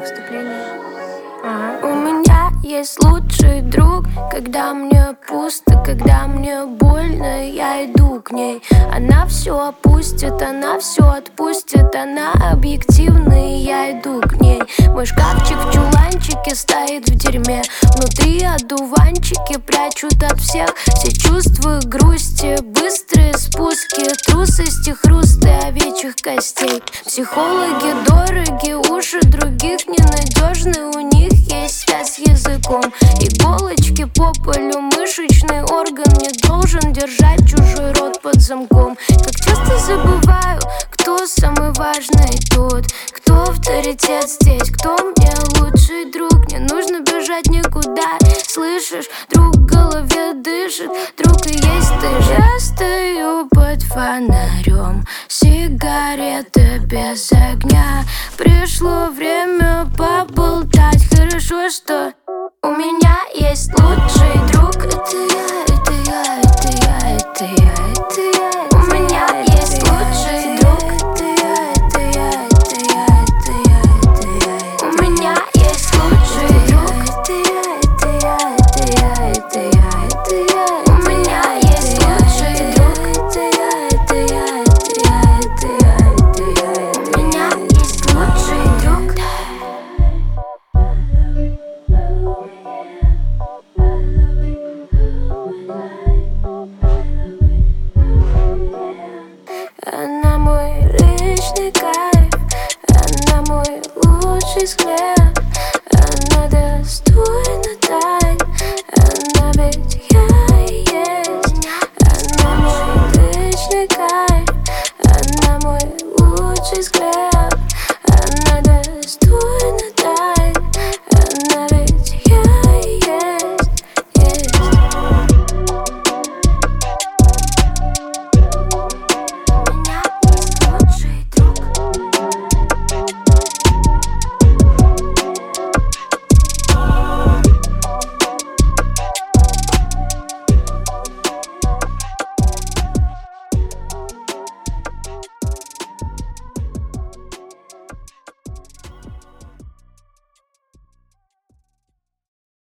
вступление. У меня есть лучший друг, когда мне пусто, когда мне больно, я иду к ней. Она все опустит, она все отпустит, она объективна, и я иду к ней. Мой шкафчик в чуланчике стоит в дерьме, внутри одуванчики прячут от всех все чувства грусти, быстрые спуски, трусости, хрусты овечьих костей. Психологи дороги, уши других ненадежны, у них есть связь с языком. Иголочки по полю, мышечный орган не должен держать чужой рот под замком. Как часто забываю, кто самый важный тут, кто авторитет здесь, кто мне лучший друг. Не нужно бежать никуда, слышишь, друг в голове дышит, друг и есть ты же. Я стою под фонарем, сигарета без огня. Пришло время поболтать, хорошо, что у меня есть лучший друг, это я.